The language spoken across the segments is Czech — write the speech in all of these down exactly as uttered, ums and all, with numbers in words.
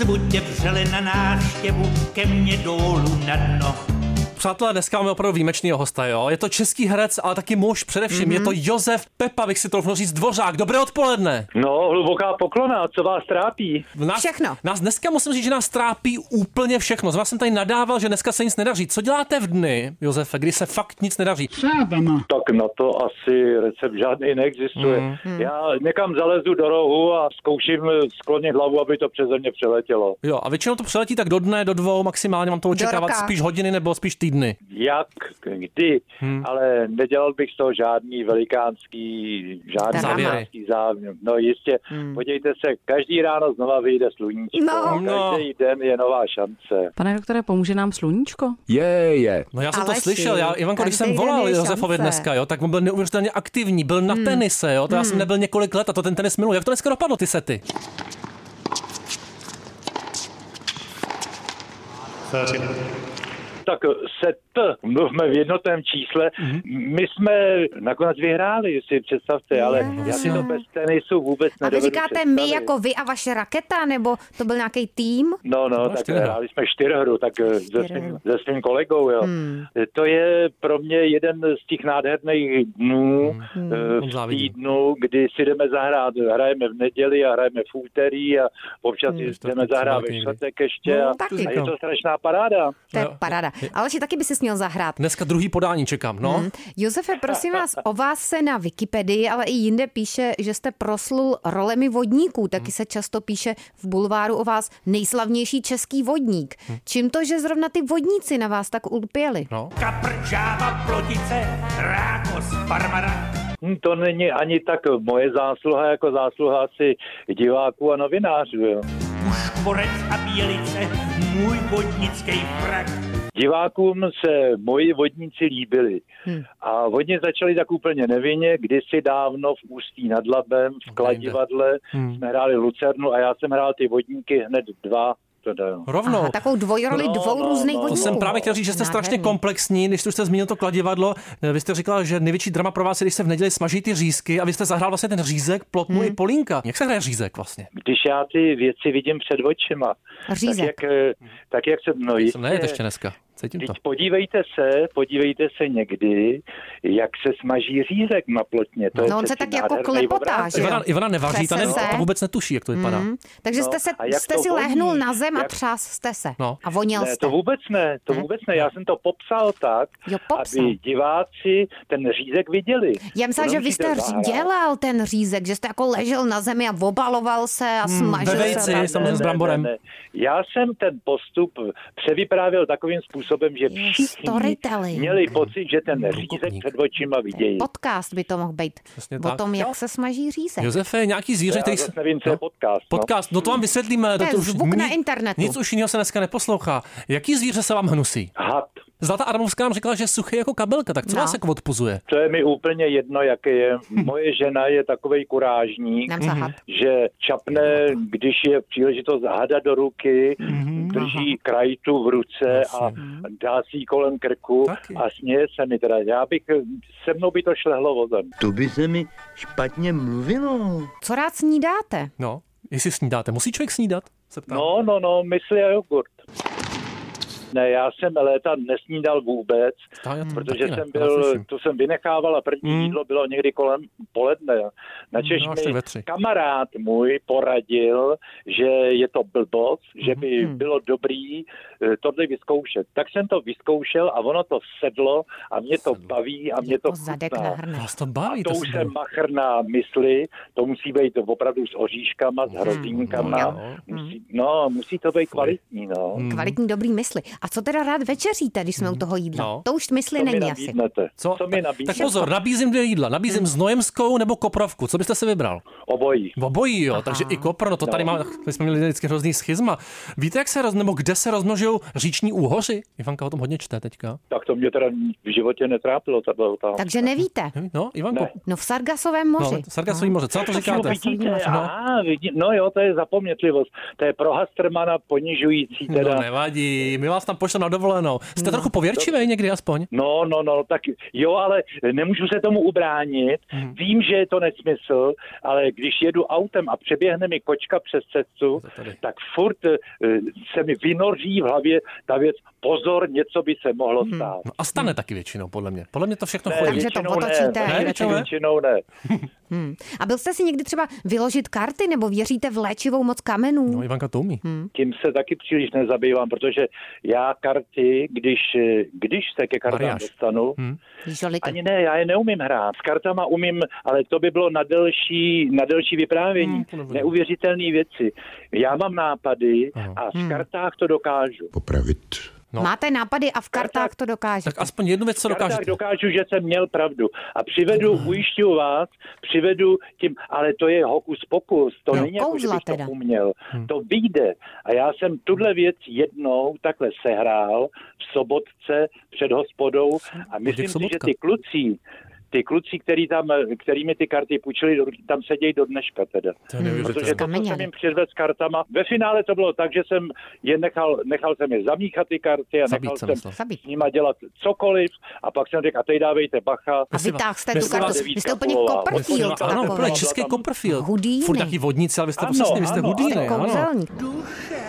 zvu tě vřele na návštěvu ke mně dolů na dno. Přátelé, dneska máme opravdu výjimečného hosta, jo? Je to český herec, ale taky muž především. Mm-hmm. Je to Josef Pepa, bych si troufl říct, Dvořák. Dobré odpoledne. No, hluboká poklona, co vás trápí? Nás, všechno. Nás dneska musím říct, že nás trápí úplně všechno. Z vás jsem tady nadával, že dneska se nic nedaří. Co děláte v dny, Josefe, kdy se fakt nic nedaří? Tak na to asi recept žádný neexistuje. Mm. Já někam zalezu do rohu a zkouším sklonit hlavu, aby to přeze mě přeletělo. Jo, a většinou to přeletí tak do dne, do dvou, maximálně mám to očekávat spíš hodiny nebo spíš týdny. Jak, kdy, hmm. ale nedělal bych z toho žádný velikánský, žádný velikánský závěr. No jistě, hmm. podívejte se, každý ráno znova vyjde sluníčko, no. každý den je nová šance. Pane doktore, pomůže nám sluníčko? Je, je. No já jsem Ale to slyšel, já, Ivanko, když jsem volal Josefovi dneska, jo, tak on byl neuvěřitelně aktivní, byl na hmm. tenise, jo, to hmm. já jsem nebyl několik let a to ten tenis miluji. Jak to dneska dopadlo, ty sety? Tak set, mluvme v jednotném čísle, mm-hmm. my jsme nakonec vyhráli, si představte, je, ale já si to bez tenisu vůbec nedovedu. A vy říkáte představit. My jako vy a vaše raketa, nebo to byl nějaký tým? No, no, no tak čtyřhru. Hráli jsme čtyřhru, tak se svým, se svým kolegou, jo. Hmm. To je pro mě jeden z těch nádherných dnů hmm. v týdnu, kdy si jdeme zahrát, hrajeme v neděli a hrajeme v úterý a občas hmm. jdeme zahrát ve čtvrtek ještě no, a, a je to strašná paráda. To je paráda. Aleši, taky by si směl zahrát. Dneska druhý podání čekám, no. Hmm. Josefe, prosím vás, o vás se na Wikipedii, ale i jinde píše, že jste proslul rolemi vodníků. Taky hmm. se často píše v bulváru o vás nejslavnější český vodník. Hmm. Čím to, že zrovna ty vodníci na vás tak ulpěli? No. Kapr, žába, plotice, rákos, parmara. To není ani tak moje zásluha, jako zásluha asi diváků a novinářů, jo. Uškvorec a bělice, můj vodnický frak. Divákům se moji vodníci líbili. Hmm. A oni začali tak úplně nevinně, kdysi dávno v Ústí nad Labem, v Kladivadle, hmm. jsme hráli Lucernu a já jsem hrál ty vodníky hned dva. Rovnou. Aha, takovou dvojroli no, dvou no, různých no, vodníků. To jsem právě chtěl říct, že jste Nádherný. strašně komplexní, když jste zmínil to Kladivadlo. Vy jste říkal, že největší drama pro vás je, když se v neděli smaží ty řízky a vy jste zahrál vlastně ten řízek, plotnu hmm. i polínka. Jak se hraje řízek vlastně? Když já ty věci vidím před očima. Řízek. Tak jak, tak jak se... No jistě, nejete ještě dneska. Cítím to. Podívejte se, podívejte se někdy, jak se smaží řízek na plotně. To no on se tak jako klepotá, že Ivana, Ivana nevaří, ta, ne, ta vůbec netuší, jak to vypadá. Mm. Takže no, jste, se, jste si voní? lehnul na zem jak... a třás jste se. No. A voněl ne, jste. to vůbec ne, to ne? vůbec ne. Já jsem to popsal tak, jo, popsal. aby diváci ten řízek viděli. Já myslím, že vy jste dělal ten řízek, že jste jako ležel na zemi a obaloval se a smažil hmm, se. Vejci, samozřejmě s bramborem. Ne, ne, ne. Já jsem ten postup převyprávěl takovým způsobem, že všichni měli pocit, že ten řízek před očima vidějí. Podcast by to mohl být. Přesně o tom, tak. Jak no. se smaží řízek. Josefe, nějaký zvíře, já který... Já nevím, co je podcast. Podcast, no, no to vám vysvětlíme. To je zvuk na internetu. Nic už jiného se dneska neposlouchá. Jaký zvíře se vám hnusí? Had. Zlatá Adamovská nám řekla, že je suchý jako kabelka, tak co no. vás jako odpuzuje? To je mi úplně jedno, jaké je. Moje žena je takovej kurážník, mm-hmm. že čapne, když je příležitost hada do ruky, mm-hmm. drží krajtu v ruce a dá si ji kolem krku Taky. a směje se mi teda. Já bych, se mnou by to šlehlo vozem. To by se mi špatně mluvilo. Co rád snídáte? No, jestli snídáte. Musí člověk snídat? No, no, no, mysli a jogurt. Ne, já jsem léta nesnídal vůbec, Stále, protože jsem byl, to jsem vynechával a první mm. jídlo bylo někdy kolem poledne. Načež no, mi kamarád můj poradil, že je to blbost, mm. že by mm. bylo dobrý tohle vyzkoušet. Tak jsem to vyzkoušel a ono to sedlo a mě to baví a mě to chutná. To baví, a to, to už jsem machr na mysli, to musí být opravdu s oříškama, s hrozínkama. Mm. Musí, no, musí to být kvalitní. No. Mm. Kvalitní, dobrý mysli. A co teda rád večeříte, když jsme u toho jídla? No. To už mysli co není asi. Co? Co mi nabídnete? Tak pozor, nabízím dvě jídla. Nabízím hmm. znojemskou nebo koprovku. Co byste si vybral? Obojí. Obojí, jo. Aha. Takže i kopr, no to tady no. máme, my jsme měli vždycky hrozný schizma. Víte, jak se roz, nebo kde se rozmnožují říční úhoři? Ivanka o tom hodně čte teďka. Tak to mě teda v životě netrápilo. Tato. Takže nevíte? No, Ivanko. Ne. No v Sargasovém moři. No, Sargasový no. moře. Co na to říkáte? Vidíte, aha, vidí, no jo, to je zapomnětlivost. To je pro Hastrmana ponižující teda. No nevadí, my vás tam pošlem na dovolenou. Jste no. trochu pověrčivý někdy aspoň? No, no, no, tak jo, ale nemůžu se tomu ubránit. Hmm. Vím, že je to nesmysl, ale když jedu autem a přeběhne mi kočka přes cestu, tak furt se mi vynoří v hlavě ta věc, pozor, něco by se mohlo stát. Hmm. No a stane hmm. taky většinou, podle mě. Podle mě to všechno ne, chodí. Takže to otočíte. Ne, ne, většinou, většinou ne. Hmm. A byl jste si někdy třeba vyložit karty, nebo věříte v léčivou moc kamenů? No, Ivanka to umí. Hmm. Tím se taky příliš nezabývám, protože já karty, když, když se ke kartám Mariáš. dostanu, hmm. ani ne, já je neumím hrát. S kartama umím, ale to by bylo na delší, na delší vyprávění. Hmm, Neuvěřitelné věci. Já mám nápady Aha. a v hmm. kartách to dokážu. Popravit. No. Máte nápady a v kartách to dokážete. Tak aspoň jednu věc, co dokážete. V kartách dokážu, že jsem měl pravdu. A přivedu, mm. ujišťuju vás, přivedu tím, ale to je hokus pokus. To jo. není jako, že bych to uměl. Hmm. To vyjde. A já jsem tuhle věc jednou takhle sehrál v Sobotce před hospodou a myslím si, že ty kluci, ty kluci, který tam, který mi ty karty půjčili, tam sedějí do dneška teda. Hmm. Protože to, co jsem jim přizvedl s kartama. Ve finále to bylo tak, že jsem je nechal, nechal jsem je zamíchat ty karty a nechal jsem, jsem s nima dělat cokoliv a pak jsem řekl, a teď dávejte bacha. A vytáhl jste tu kartu. Vy jste úplně Copperfield. Ano, úplně český Copperfield. Hudíny. Furt taky vodníci, ale vy jste přesně, vy jste Hudíny. Kouzelník. Duše,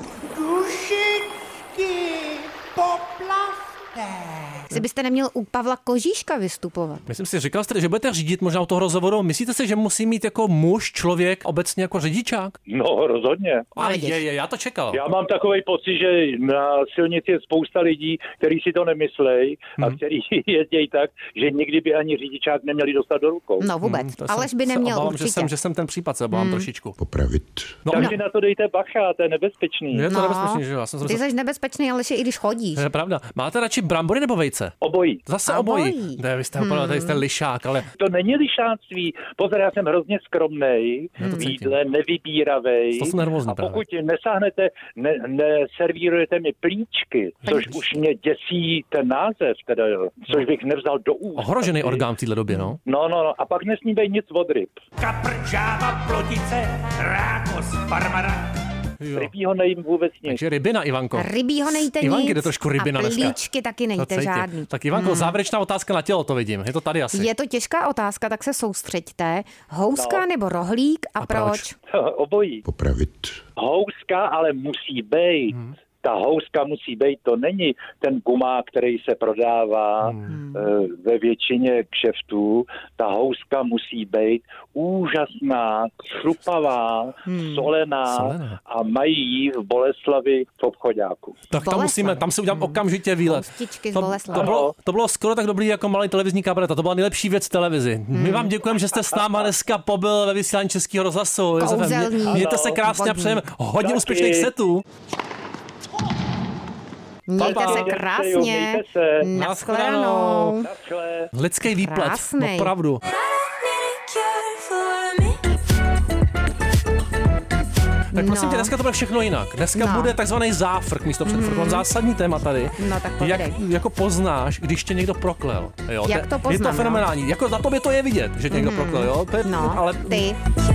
dušičky, poplavte. Jestli byste neměl u Pavla Kožíška vystupovat. Myslím si, říkal jste, že budete řídit možná u toho rozhovoru. Myslíte si, že musí mít jako muž, člověk obecně jako řidičák? No, rozhodně. Ale je, je, já to čekal. Já mám takový pocit, že na silnici je spousta lidí, kteří si to nemyslejí hmm. a kteří jezdí tak, že nikdy by ani řidičák neměli dostat do rukou. No vůbec, hmm, Aleš by neměl obávám, určitě. Že jsem, že jsem ten případ, se obávám hmm. trošičku. Popravit. No, takže no. na to dejte bacha, to je nebezpečný. Je to no, nebezpečný, že jo? Ty jsi nebezpečný, Aleši, i když chodíš. To je pravda. Máte radši brambory nebo vejce? Obojí. Zase obojí. Ne, vy jste hmm. úplně, tady jste lišák, ale... To není lišáctví. Pozor, já jsem hrozně skromnej, v jídle, nevybíravej. To jsem nervózní a pokud právě. nesáhnete, ne, neservírujete mi plíčky, což Plíč. už mě děsí ten název, teda, což bych nevzal do úst. Ohrožený orgán v téhle době, no? No, no, no. A pak nesmí nic od ryb. Kapr, žába, plotice, rákos, parmarak. Rybího nejím vůbec nic. Takže rybina, Ivanko. Rybího nejte nic. Ivanky jde trošku rybina a plíčky taky nejte žádný. Tak Ivanko, hmm. závěrečná otázka na tělo, to vidím. Je to tady asi. Je to těžká otázka, tak se soustřeďte. Houska no. nebo rohlík a, a proč? proč? Obojí. Popravit. Houska ale musí bejt. Hmm. Ta houska musí být, to není ten gumák, který se prodává hmm. ve většině kšeftů. Ta houska musí být úžasná, chrupavá, hmm. solená, solená a mají ji v Boleslavi v obchoďáku. Tak tam musíme, tam si udělám hmm. okamžitě výlet. To, to, bylo, to bylo skoro tak dobrý jako malý televizní kabareta. To byla nejlepší věc v televizi. Hmm. My vám děkujeme, že jste s náma dneska pobyl ve vysílání Českého rozhlasu. Mějte se krásně a přejeme hodně úspěšných setů. Mějte se krásně. Naschledanou. Lidský výplet. Opravdu. Tak prosím no. tě, dneska to bude všechno jinak. Dneska no. bude takzvaný záfrk místo předfrku. Mm. Zásadní téma tady. No tak Jak jako poznáš, když tě někdo proklel. Jo? Jak to poznám, je to fenomenální. No. Jako na tobě to je vidět, že tě někdo mm. proklel. Jo? No, ale... ty.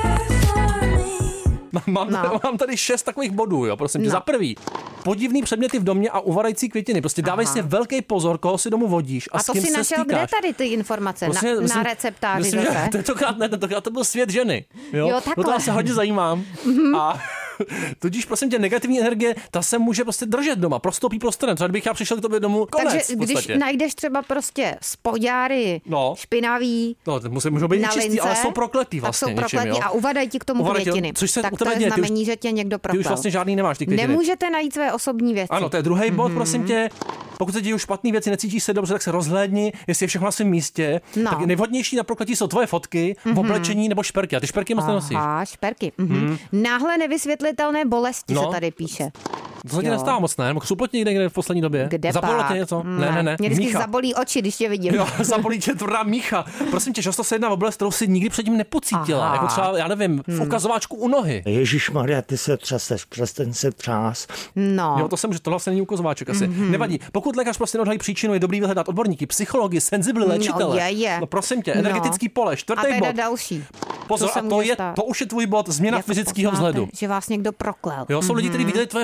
Mám, no. mám tady šest takových bodů, jo, prosím tě. No. Za prvý, podivný předměty v domě a uvadající květiny. Prostě dávej Aha. si velký pozor, koho si domů vodíš a, a s kým se stýkáš. A to si našel kde tady ty informace? Prostě, na, myslím, na receptáři myslím, zase? Tentokrát ne, tentokrát to byl svět ženy. Jo, jo takhle. No to se hodně zajímám. Mm-hmm. A tudíž, prosím tě, negativní energie, ta se může prostě držet doma, prostoupí prostorem. Třeba kdybych já přišel k tobě domů, konec. Takže když najdeš třeba prostě spodňáry, no. špinavý, no, musí, můžou být čistý, lince, ale jsou prokletý vlastně. Tak jsou prokletý něčím, a uvadají ti k tomu uvadají, květiny. Což se tak to je děje, znamení, už, že tě někdo proklel. Ty už vlastně žádný nemáš, ty květiny. Nemůžete najít své osobní věci. Ano, to je druhý mm-hmm. bod, prosím tě. Pokud se dějí špatné věci, necítíš se dobře, tak se rozhlédni, jestli je všechno na svém místě. No. Tak nejvhodnější na prokletí jsou tvoje fotky, mm-hmm. oblečení nebo šperky. A ty šperky moc nenosíš. Aha, šperky. Mm-hmm. Mm. Náhle nevysvětlitelné bolesti no. se tady píše. To se ti nestává moc, ne? Nebo křupot někde, někde v poslední době? Kde Zabolilo tě něco? Ne, ne, ne. ne. Mě vždycky zabolí oči, když tě vidím. Jo, zabolí tě tvrdá mícha. Prosím tě, často se jedná o bolest, kterou si nikdy předtím nepocítila. Aha. Jako třeba, já nevím, v ukazováčku u nohy. Ježišmarja, ty se třeseš, přestaň se třás. No. Jo, to jsem, že tohle vlastně není ukazováček asi. Mm-hmm. Nevadí. Pokud lékař prostě neodhalí příčinu, je dobrý vyhledat odborníky, psychologi, senzibly léčitele. No, je, je. No prosím tě, energetický no. pole, čtvrtý bod. A další. Pozor, a to je, to už je tvůj bod, změna fyzického vzhledu. Že vás někdo proklel. Jo, jsou lidi, kteří viděli tvoje fotky prostě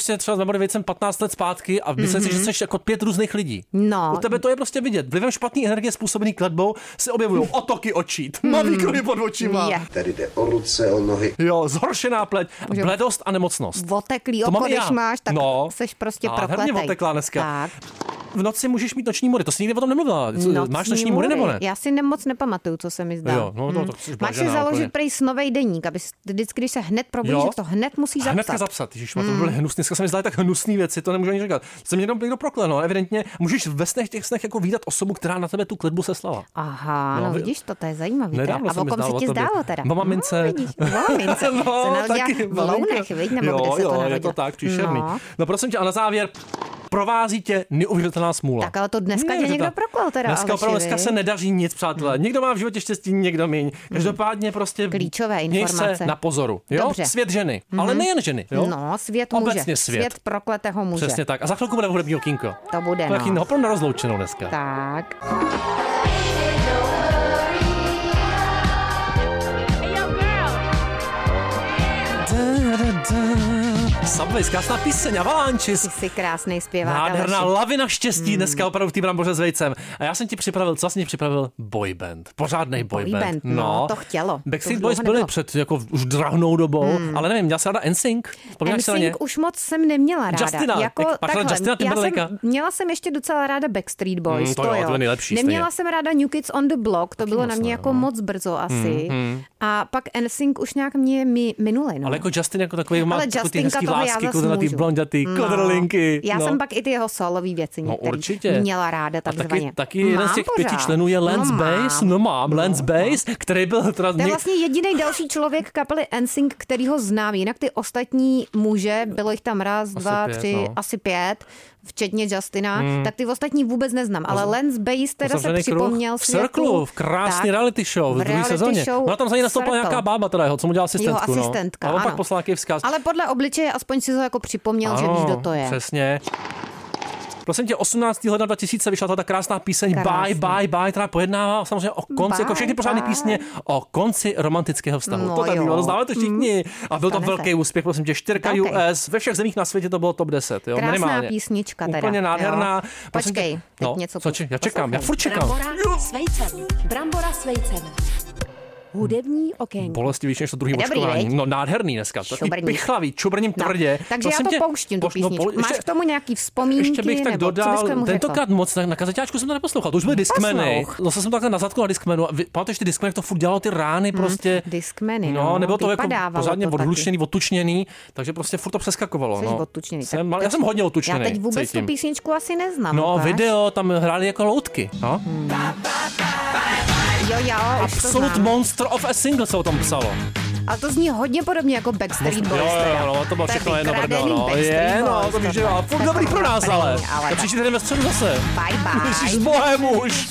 prostě třeba s Mamory patnáct let zpátky a myslím mm-hmm. si, že jsi jako pět různých lidí. No. U tebe to je prostě vidět. Vlivem špatné energie způsobený kletbou se objevují otoky očí, tmavý kruhy pod očima. Yeah. Tady jde o ruce, o nohy. Jo, zhoršená pleť, bledost a nemocnost. Oteklý oko, když máš, tak no. seš prostě prokletej. Herně oteklá dneska. Tak. V noci můžeš mít noční můry, to jsi nikdy o tom nemluvila. Noční Máš noční můry nebo ne? Já si moc nepamatuju, co se mi zdá. Jo, no, no, to hmm. Máš si založit prej snovej deník, aby vždycky, když se hned probudíš, to hned musíš zapsat. Hnedka zapsat, ježiš, mm. to byly hnusný, dneska se mi zdaly tak hnusný věci, to nemůžu ani říkat. Se mě někdo proklenul, evidentně můžeš ve snech těch snech jako vídat osobu, která na tebe tu kletbu seslala. Aha, no, no vidíš, to, to je zajímavý. Nedávno a o kom se ti zdálo teda? O mamince. No, vidíš, o mamince. No, se taky v Lounech, viď, nebo jo, kde se jo, to je to tak, příšerný. No. no prosím tě, a na závěr, provází tě neuvěřitelná smůla. Tak ale to dneska tě někdo proklal teda. Dneska opravdu dneska se nedaří nic, přátelé. Někdo má v životě štěstí, někdo míň. Každopádně prostě klíčové informace. Měj se na pozoru. Jo? Dobře. Svět ženy, mm-hmm. ale nejen ženy. Jo? No, svět muže. Obecně svět. Svět prokletého muže. Přesně tak. A za chvilku bude hudební okýnko. To bude, to no. opravdu nerozloučenou dneska. Tak. Subway, krásná píseň, Avalanches. Ty jsi krásný zpěvák. Nádherná lavina štěstí hmm. dneska opravdu v té Bramboře s vejcem. A já jsem ti připravil, co jsem ti připravil? Boyband. Pořádnej boyband. Boy no, no, to chtělo. Backstreet Boys byli před jako už drahnou dobou, hmm. ale nevím, měla jsi ráda N Sync? N Sync už moc jsem neměla ráda. Justina, jako, takhle, Justina já jsem, měla jsem ještě docela ráda Backstreet Boys. Hmm, to, to jo, jo. to je nejlepší. Neměla stejně. jsem ráda New Kids on the Block, to Taky bylo na mě jako no. moc brzo asi. Hmm. A pak N Sync už nějak mě mi minuli. No. Ale jako Justin jako takový má ty hezký vlásky, ty blondětý, no. kodrlinky. Já no. jsem pak i ty jeho solový věci no, určitě. měla ráda takzvaně. Taky, taky jeden z těch pořád. pěti členů je Lance no, Bass. No mám, no, Lance Bass, no. který byl teda... To je vlastně jediný další člověk kapely N Sync, který ho znám. Jinak ty ostatní muže, bylo jich tam raz, asi dva, pět, tři, no. asi pět, včetně Justina, hmm. tak ty ostatní vůbec neznám. Ale Lance Bass teda se připomněl v Cirklu, v krásný reality show, v druhé sezóně. No tam za ní nastoupila nějaká bába teda jeho, co mu dělala asistentku. Jo, asistentka, no. A ano. pak poslala nějaký vzkaz. Ale podle obličeje aspoň si to jako připomněl, ano, že víš, kdo to je. Přesně. Prosím tě, osmnáctého ledna dva tisíce vyšla ta krásná píseň Krásný. Bye, bye, bye, která pojednává samozřejmě o konci, bye, jako všechny pořádné písně, o konci romantického vztahu. No to tak bylo, známe to všichni. A byl to Stane velký se. úspěch, prosím tě, čtyřka U S, ve všech zemích na světě to bylo top deset. Jo, krásná minimálně. písnička teda. Úplně nádherná. Počkej, teď no, něco co, já čekám, já furt čekám. Brambora s vejcem. Brambora s vejcem. Hudební okénko. Bolestivější než to druhý Dobrý, očkování. veď? No nádherný dneska. Takový pichlavý, čubrním no, tvrdě. Takže já to tě, pouštím, tu písničku. No, Máš k tomu nějaký vzpomínky? Ještě bych tak dodal, tentokrát moc, na, na kazeťáčku jsem to neposlouchal. To už byly Discmany. Zase jsem takhle na zadku na Discmanu. Pamatuješ ty Discmany, jak to furt dělalo ty rány prostě. Hmm, Discmany, no. no nebylo to jako vypadávalo pořádně to odhlučněný, odtučněný, takže prostě furt to přeskakovalo. Jsi no. odtučněný. Jsem, já jsem hodně odtučněný. Já teď vůbec cítím. tu písničku asi neznám. No, ukáž? video, tam hráli jako loutky. No. Hmm. Jo, jo, Absolute Monster of a Single se o tom psalo. Ale to zní hodně podobně jako Backstreet Boys. Jo, jo, no, to bylo všechno jedno brdo, no. Je, no, to víš, ale furt dobrý pro nás, ale. To příští týden ve středu zase. Bye, bye. Ježiš, s bohem už.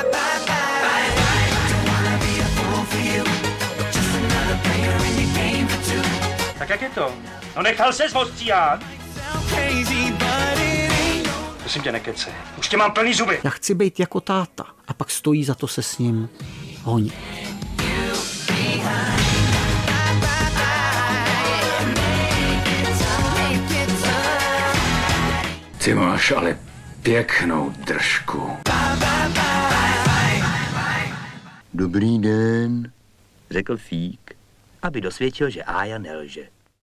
Tak jak je to? No nechal ses ostříhat. Prosím tě, nekecej. Už tě mám plný zuby. Já chci být jako táta a pak stojí za to se s ním honit. Ty máš ale pěknou držku. Dobrý den, řekl Fík, aby dosvědčil, že Ája nelže.